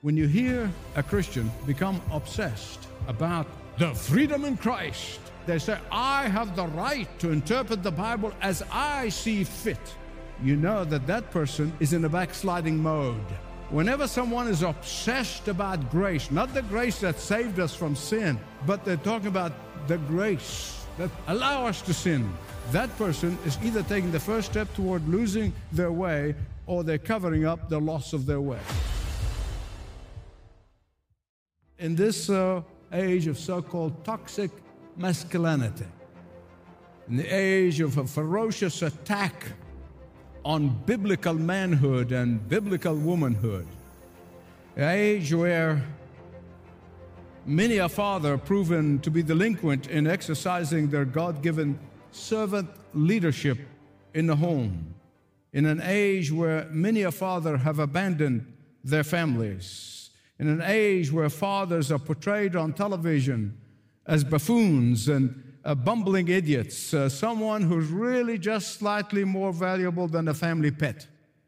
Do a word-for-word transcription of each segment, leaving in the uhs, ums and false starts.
When you hear a Christian become obsessed about the freedom in Christ, they say, I have the right to interpret the Bible as I see fit. You know that that person is in a backsliding mode. Whenever someone is obsessed about grace, not the grace that saved us from sin, but they're talking about the grace that allows us to sin, that person is either taking the first step toward losing their way or they're covering up the loss of their way. In this uh, age of so-called toxic masculinity, in the age of a ferocious attack on biblical manhood and biblical womanhood, an age where many a father proven to be delinquent in exercising their God-given servant leadership in the home, in an age where many a father have abandoned their families, in an age where fathers are portrayed on television as buffoons and uh, bumbling idiots, uh, someone who's really just slightly more valuable than a family pet.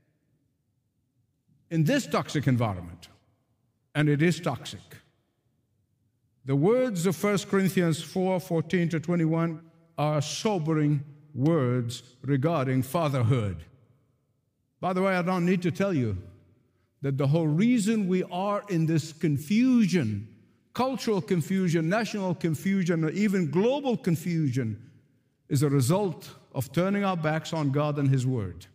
In this toxic environment, and it is toxic, the words of First Corinthians four, fourteen to twenty-one are sobering words regarding fatherhood. By the way, I don't need to tell you that the whole reason we are in this confusion, cultural confusion, national confusion, or even global confusion, is a result of turning our backs on God and His Word.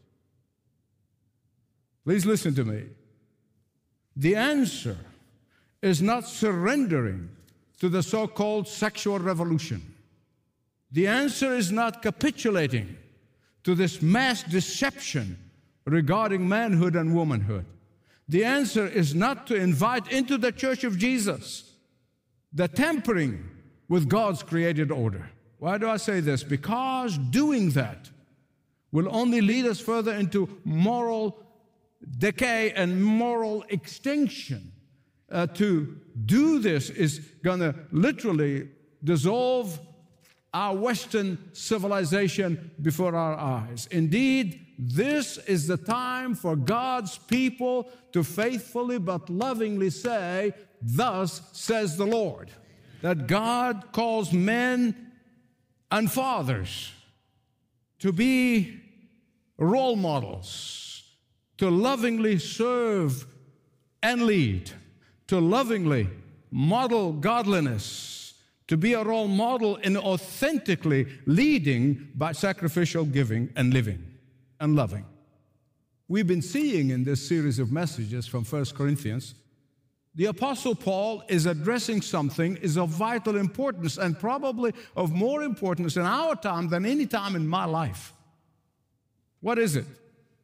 Please listen to me. The answer is not surrendering to the so-called sexual revolution. The answer is not capitulating to this mass deception regarding manhood and womanhood. The answer is not to invite into the Church of Jesus the tampering with God's created order. Why do I say this? Because doing that will only lead us further into moral decay and moral extinction. Uh, to do this is going to literally dissolve our Western civilization before our eyes. Indeed, this is the time for God's people to faithfully but lovingly say, thus says the Lord. That God calls men and fathers to be role models, to lovingly serve and lead, to lovingly model godliness, to be a role model in authentically leading by sacrificial giving and living and loving. We've been seeing in this series of messages from First Corinthians, the Apostle Paul is addressing something is of vital importance and probably of more importance in our time than any time in my life. What is it?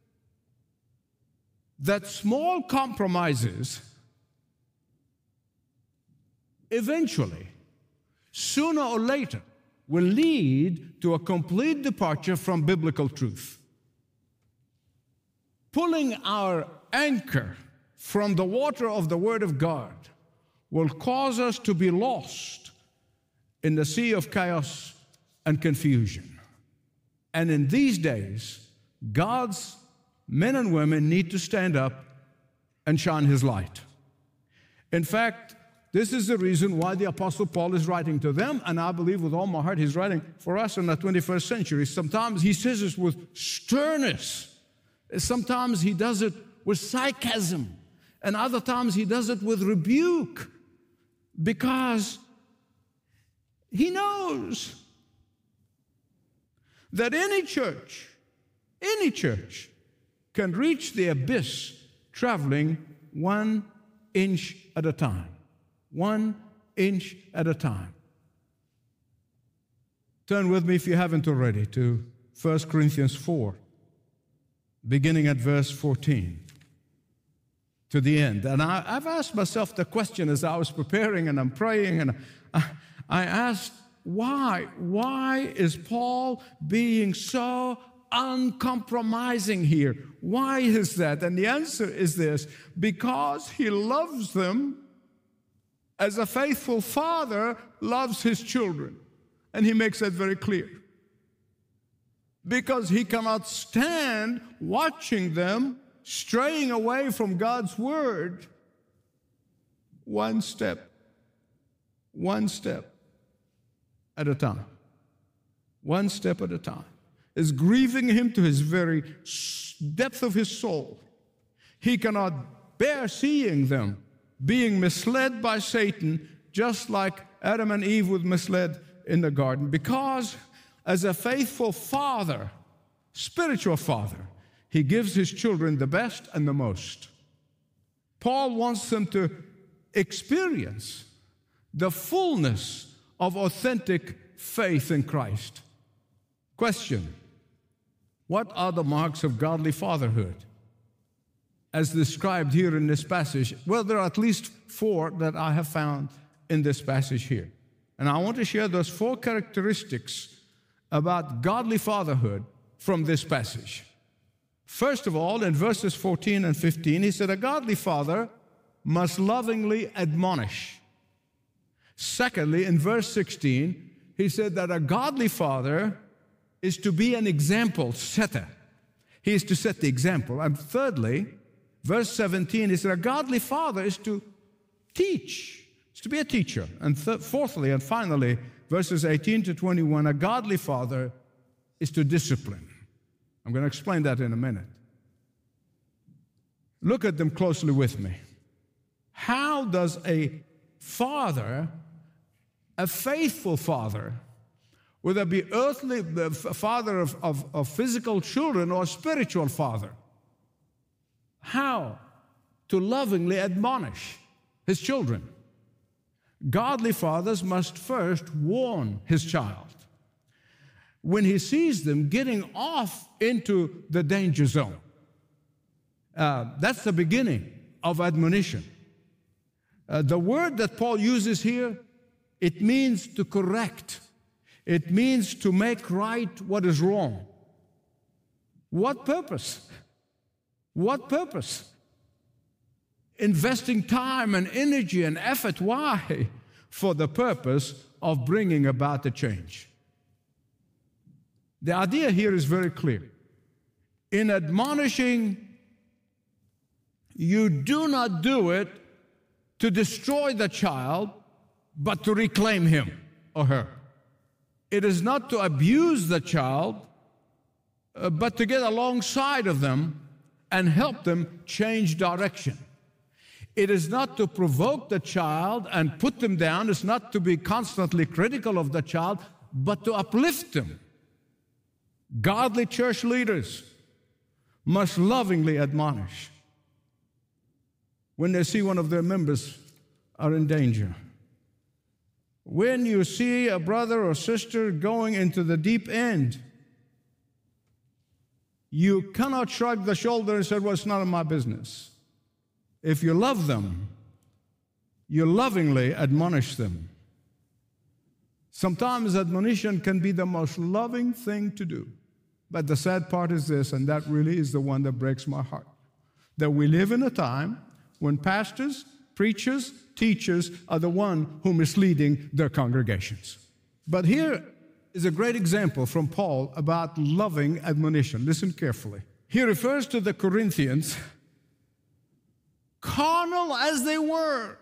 That small compromises eventually, sooner or later, will lead to a complete departure from biblical truth. Pulling our anchor from the water of the Word of God will cause us to be lost in the sea of chaos and confusion. And in these days, God's men and women need to stand up and shine His light. In fact, this is the reason why the Apostle Paul is writing to them, and I believe with all my heart he's writing for us in the twenty-first century. Sometimes he says this with sternness. Sometimes he does it with sarcasm, and other times he does it with rebuke, because he knows that any church, any church can reach the abyss traveling one inch at a time. One inch at a time. Turn with me, if you haven't already, to First Corinthians four, beginning at verse fourteen, to the end. And I, I've asked myself the question as I was preparing and I'm praying, and I, I asked, why? Why is Paul being so uncompromising here? Why is that? And the answer is this: because he loves them as a faithful father loves his children. And he makes that very clear. Because he cannot stand watching them straying away from God's word one step, one step at a time. One step at a time. It's grieving him to his very depth of his soul. He cannot bear seeing them being misled by Satan, just like Adam and Eve were misled in the garden, because as a faithful father, spiritual father, he gives his children the best and the most. Paul wants them to experience the fullness of authentic faith in Christ. Question: what are the marks of godly fatherhood as described here in this passage? Well, there are at least four that I have found in this passage here. And I want to share those four characteristics about godly fatherhood from this passage. First of all, in verses fourteen and fifteen, he said, a godly father must lovingly admonish. Secondly, in verse sixteen, he said that a godly father is to be an example setter. He is to set the example. And thirdly, verse seventeen, he said a godly father is to teach, is to be a teacher. And th- fourthly and finally, verses eighteen to twenty-one, a godly father is to discipline. I'm going to explain that in a minute. Look at them closely with me. How does a father, a faithful father, whether it be earthly the father of, of, of physical children or spiritual father, how to lovingly admonish his children? Godly fathers must first warn his child when he sees them getting off into the danger zone. Uh, that's the beginning of admonition. Uh, the word that Paul uses here, it means to correct. It means to make right what is wrong. What purpose? What purpose? Investing time and energy and effort. Why? For the purpose of bringing about the change. The idea here is very clear. In admonishing, you do not do it to destroy the child, but to reclaim him or her. It is not to abuse the child, uh, but to get alongside of them and help them change direction. It is not to provoke the child and put them down. It's not to be constantly critical of the child, but to uplift them. Godly church leaders must lovingly admonish when they see one of their members are in danger. When you see a brother or sister going into the deep end, you cannot shrug the shoulder and say, well, it's none of my business. If you love them, you lovingly admonish them. Sometimes admonition can be the most loving thing to do. But the sad part is this, and that really is the one that breaks my heart, that we live in a time when pastors, preachers, teachers are the one who are misleading their congregations. But here is a great example from Paul about loving admonition. Listen carefully. He refers to the Corinthians, carnal as they were,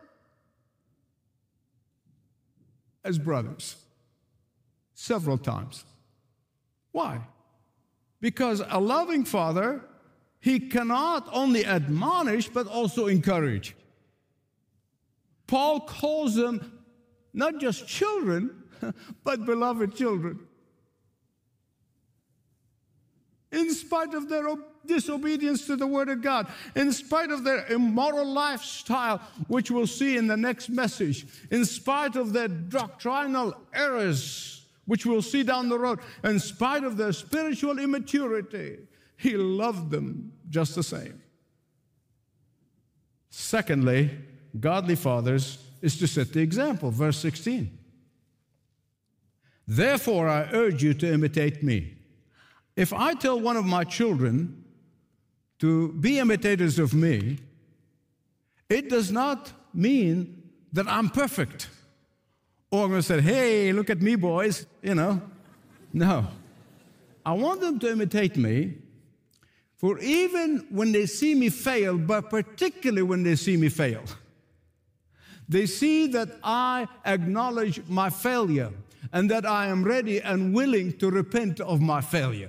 as brothers, several times. Why? Because a loving father, he cannot only admonish, but also encourage. Paul calls them not just children, but beloved children. In spite of their disobedience to the Word of God, in spite of their immoral lifestyle, which we'll see in the next message, in spite of their doctrinal errors, which we'll see down the road, in spite of their spiritual immaturity, he loved them just the same. Secondly, godly fathers is to set the example. Verse sixteen. Therefore, I urge you to imitate me. If I tell one of my children to be imitators of me, it does not mean that I'm perfect. Or I'm going to say, hey, look at me, boys, you know. No. I want them to imitate me, for even when they see me fail, but particularly when they see me fail, They see that I acknowledge my failure and that I am ready and willing to repent of my failure.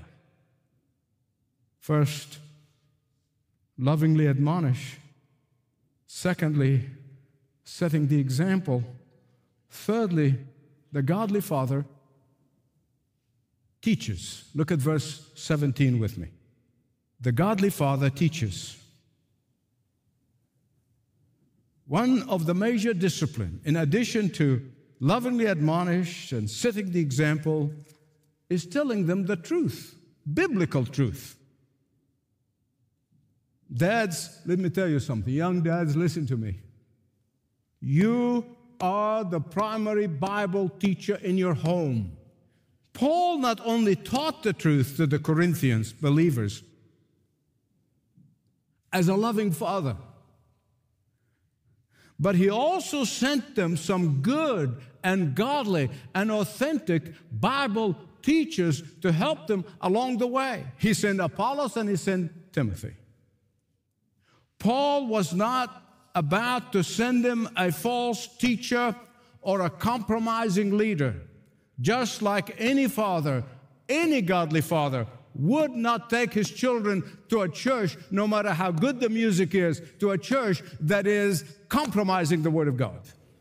First, lovingly admonish. Secondly, setting the example. Thirdly, the godly father teaches. Look at verse seventeen with me. The godly father teaches. One of the major disciplines, in addition to lovingly admonish and setting the example, is telling them the truth, biblical truth. Dads, let me tell you something. Young dads, listen to me. You are the primary Bible teacher in your home. Paul not only taught the truth to the Corinthians believers as a loving father, but he also sent them some good and godly and authentic Bible teachers to help them along the way. He sent Apollos and he sent Timothy. Paul was not about to send them a false teacher or a compromising leader, just like any father, any godly father would not take his children to a church, no matter how good the music is, to a church that is compromising the Word of God.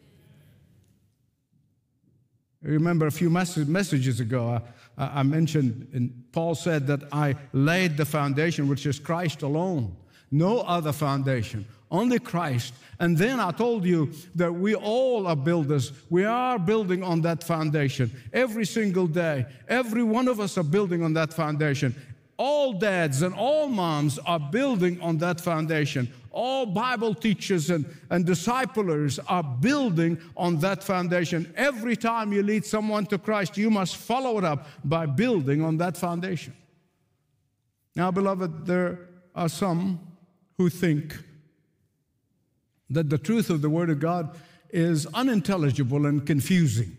I remember a few messages ago, I, I mentioned, and Paul said that I laid the foundation, which is Christ alone. No other foundation, only Christ. And then I told you that we all are builders. We are building on that foundation every single day. Every one of us are building on that foundation. All dads and all moms are building on that foundation. All Bible teachers and, and disciplers are building on that foundation. Every time you lead someone to Christ, you must follow it up by building on that foundation. Now, beloved, there are some who think that the truth of the Word of God is unintelligible and confusing.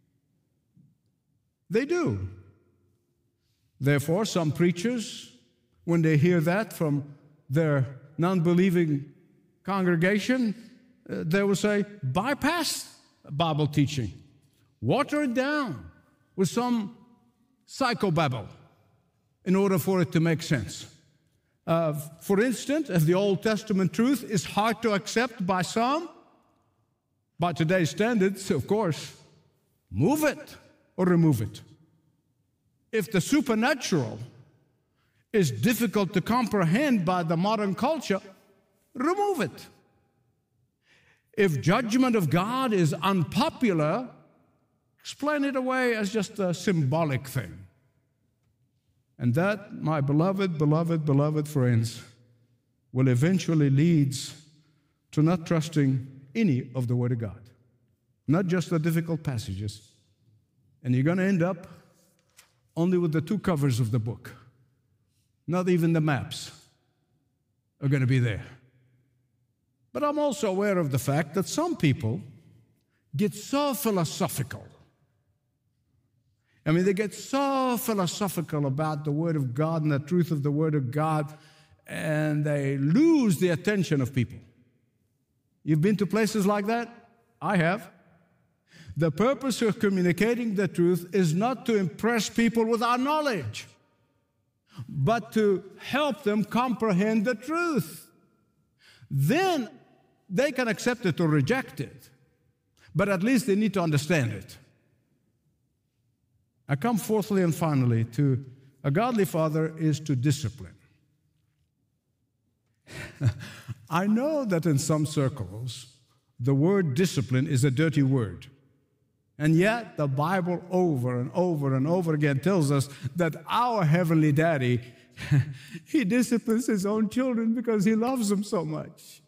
They do. Therefore, some preachers, when they hear that from their non-believing congregation, uh, they will say, bypass Bible teaching. Water it down with some psychobabble in order for it to make sense. Uh, for instance, if the Old Testament truth is hard to accept by some, by today's standards, of course, move it or remove it. If the supernatural is difficult to comprehend by the modern culture, remove it. If judgment of God is unpopular, explain it away as just a symbolic thing. And that, my beloved, beloved, beloved friends, will eventually lead to not trusting any of the Word of God, not just the difficult passages. And you're going to end up only with the two covers of the book. Not even the maps are going to be there. But I'm also aware of the fact that some people get so philosophical. I mean, they get so philosophical about the Word of God and the truth of the Word of God, and they lose the attention of people. You've been to places like that? I have. The purpose of communicating the truth is not to impress people with our knowledge, but to help them comprehend the truth. Then they can accept it or reject it, but at least they need to understand it. I come fourthly and finally to a godly father is to discipline. I know that in some circles, the word discipline is a dirty word. And yet, the Bible over and over and over again tells us that our Heavenly Daddy, He disciplines His own children because He loves them so much.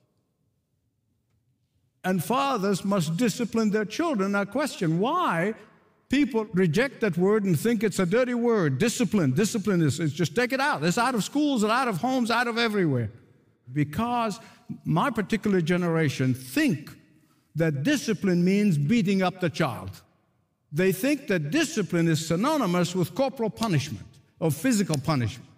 And fathers must discipline their children. Now, question, why people reject that word and think it's a dirty word? Discipline. Discipline is, is just take it out. It's out of schools and out of homes, out of everywhere. Because my particular generation think that discipline means beating up the child. They think that discipline is synonymous with corporal punishment or physical punishment.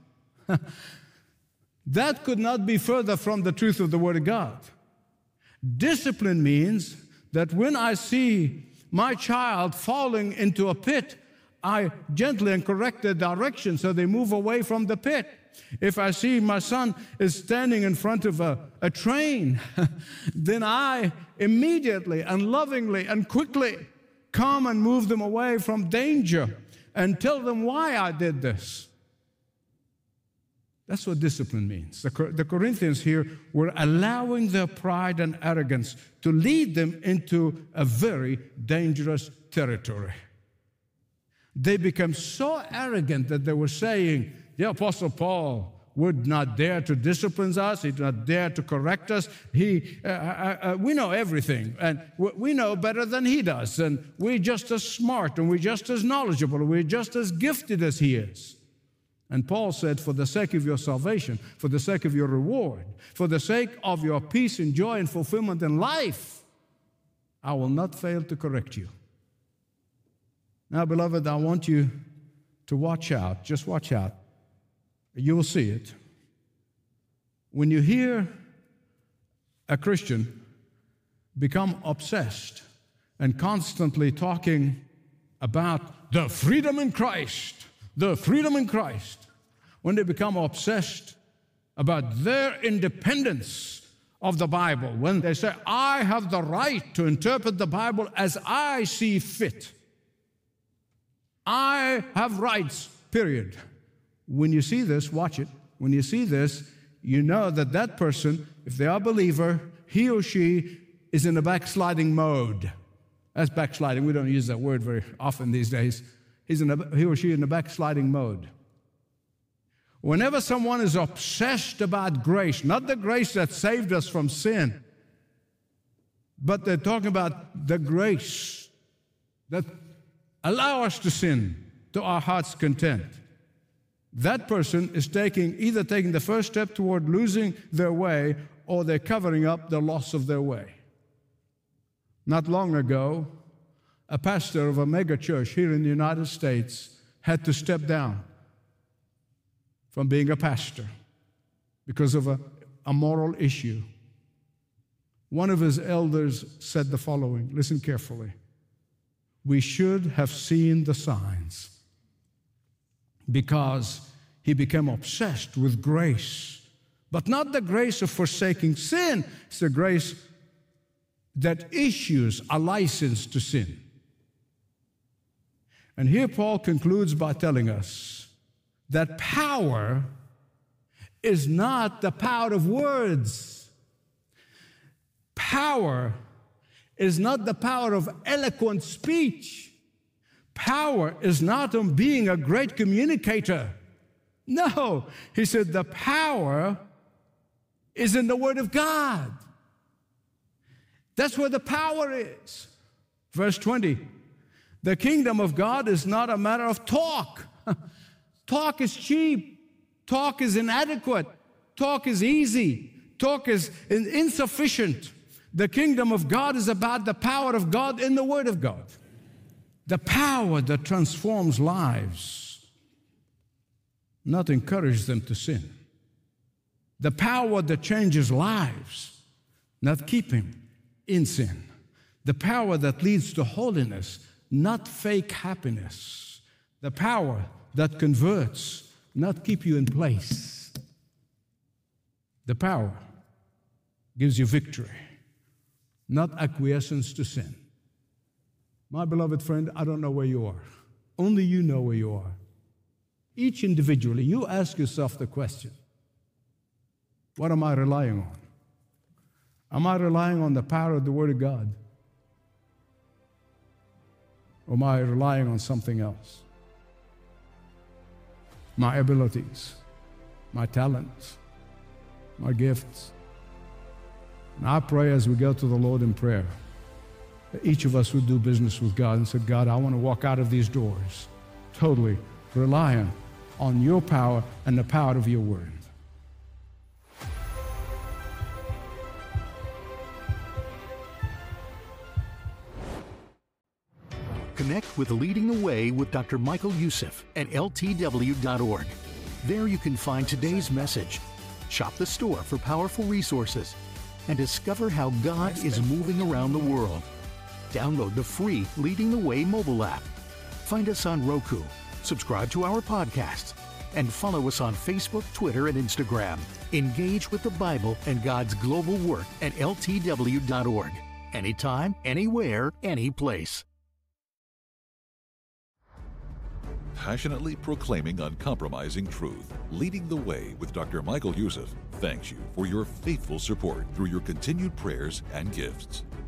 That could not be further from the truth of the Word of God. Discipline means that when I see my child falling into a pit, I gently and correct their direction so they move away from the pit. If I see my son is standing in front of a, a train, then I immediately and lovingly and quickly come and move them away from danger and tell them why I did this. That's what discipline means. The, the Corinthians here were allowing their pride and arrogance to lead them into a very dangerous territory. They became so arrogant that they were saying, the Apostle Paul would not dare to discipline us. He did not dare to correct us. He, uh, uh, uh, we know everything, and we know better than he does. And we're just as smart, and we're just as knowledgeable, and we're just as gifted as he is. And Paul said, for the sake of your salvation, for the sake of your reward, for the sake of your peace and joy and fulfillment in life, I will not fail to correct you. Now, beloved, I want you to watch out. Just watch out. You will see it. When you hear a Christian become obsessed and constantly talking about the freedom in Christ, the freedom in Christ, when they become obsessed about their independence of the Bible, when they say, I have the right to interpret the Bible as I see fit. I have rights, period. When you see this, watch it. When you see this, you know that that person, if they are a believer, he or she is in a backsliding mode. That's backsliding. We don't use that word very often these days. He's in a, he or she in a backsliding mode. Whenever someone is obsessed about grace, not the grace that saved us from sin, but they're talking about the grace that allow us to sin to our heart's content. That person is taking either taking the first step toward losing their way, or they're covering up the loss of their way. Not long ago, a pastor of a mega church here in the United States had to step down from being a pastor because of a, a moral issue. One of his elders said the following, listen carefully. We should have seen the signs, because he became obsessed with grace, but not the grace of forsaking sin. It's the grace that issues a license to sin. And here Paul concludes by telling us that power is not the power of words. Power is not the power of eloquent speech. Power is not on being a great communicator. No, he said the power is in the Word of God. That's where the power is. Verse twenty, the kingdom of God is not a matter of talk. Talk is cheap. Talk is inadequate. Talk is easy. Talk is insufficient. The kingdom of God is about the power of God in the Word of God. The power that transforms lives, not encourage them to sin. The power that changes lives, not keep him in sin. The power that leads to holiness, not fake happiness. The power that converts, not keep you in place. The power gives you victory, not acquiescence to sin. My beloved friend, I don't know where you are. Only you know where you are. Each individually, you ask yourself the question, what am I relying on? Am I relying on the power of the Word of God? Or am I relying on something else? My abilities, my talents, my gifts. And I pray as we go to the Lord in prayer, that each of us would do business with God and say, God, I want to walk out of these doors totally relying on your power and the power of your Word. Connect with Leading the Way with Doctor Michael Youssef at L T W dot org. There you can find today's message, shop the store for powerful resources, and discover how God is moving around the world. Download the free Leading the Way mobile app. Find us on Roku, subscribe to our podcasts, and follow us on Facebook, Twitter, and Instagram. Engage with the Bible and God's global work at L T W dot org. Anytime, anywhere, any place. Passionately proclaiming uncompromising truth, Leading the Way with Doctor Michael Youssef thanks you for your faithful support through your continued prayers and gifts.